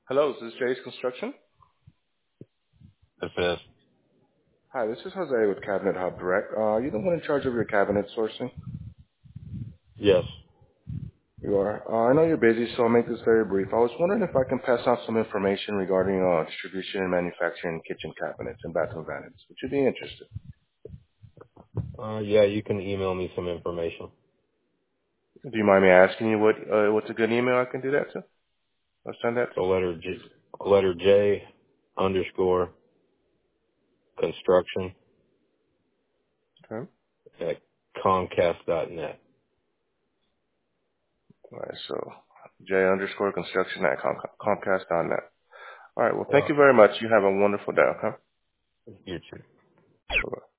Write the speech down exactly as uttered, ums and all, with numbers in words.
Hello, this is Jay's Construction. This is. Hi, this is Jose with Cabinet Hub Direct. Uh, you the one in charge of your cabinet sourcing? Yes. You are. Uh, I know you're busy, so I'll make this very brief. I was wondering if I can pass on some information regarding uh, distribution and manufacturing kitchen cabinets and bathroom vanities. Would you be interested? Uh, yeah, you can email me some information. Do you mind me asking you what uh, what's a good email I can do that to? I'll send that The to. letter J, letter J underscore construction Okay. at Comcast dot net. All right, so J underscore construction at com- Comcast dot net. All right, well, thank Uh, you very much. You have a wonderful day, okay? you too. Bye-bye.